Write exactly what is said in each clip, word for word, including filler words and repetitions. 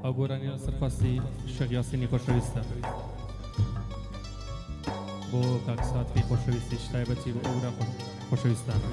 ئەو گۆرانی سەرخواستی شێخ یاسینی خۆشەویستە بۆ کاک ساتری خۆشەویستی تایبەتی بۆ ئەورا خۆشەویستانە.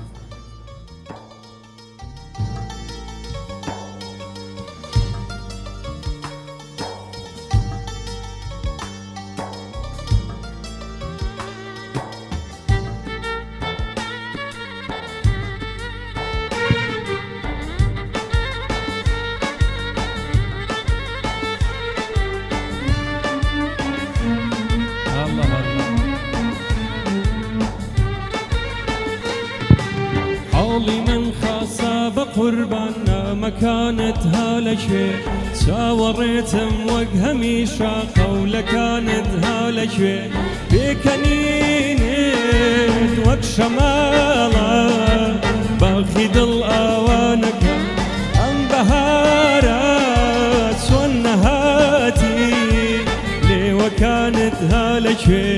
حاڵی من خاسە بە قوربان نامەکانت هالەکوێ چاوەڕێتم وەک هەمیشە قەولەکانت هالەکوێ پێکەنینت وەک شەماڵە باخی دڵ ئاوانەکە ئەم بەهارە چۆن نەهاتی لێوەکانت هالەکوێ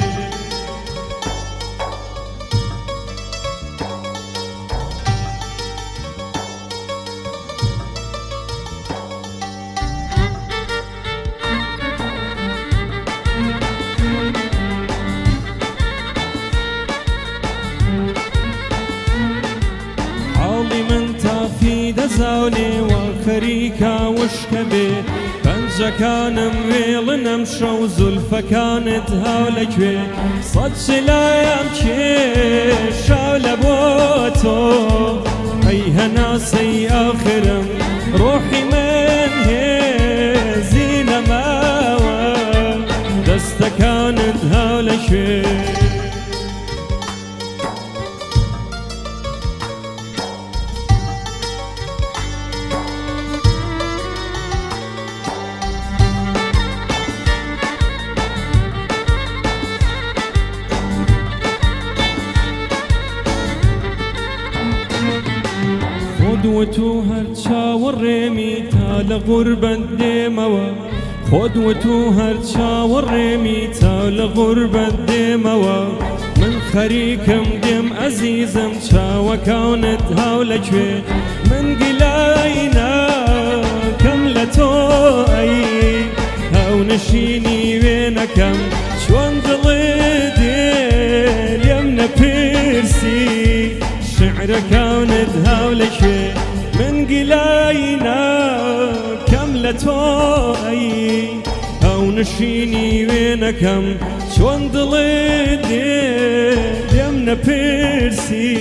دەزانێ وا خەریکە وشکە بێ پەنجەکانم وێڵنەم شەو زولفەکانت هاولەکوێ سەد سلایم کێشا لە بۆ تۆ ئەی هەناسەی ئاخرم ڕۆحی من هێزی نەماوە دەستەکانت هاولەکوێ خۆدوەتو هەر چاوەڕێمی تا لە غوربەت دێمەوە خۆدوەتو هەر چاوەڕێمی تا لە غوربەت دێمەوە من خەریکم دێم ئەزیزم چاوەکانت هاولەکوێ من گیلای ناکەم لە تۆ ئەی هاونشینی وێنەکەم چۆن دڵت دێ لێم نەپرسی شعرەکانت هاولەکوێ من گیلای ناکەم لە تۆ ئەی هاونشینی وێنەکەم چۆن دڵت دێ لێم نەپرسی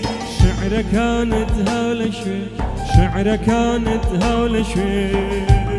شعرەکانت هاولەکوێ شعرەکانت هاولەکوێ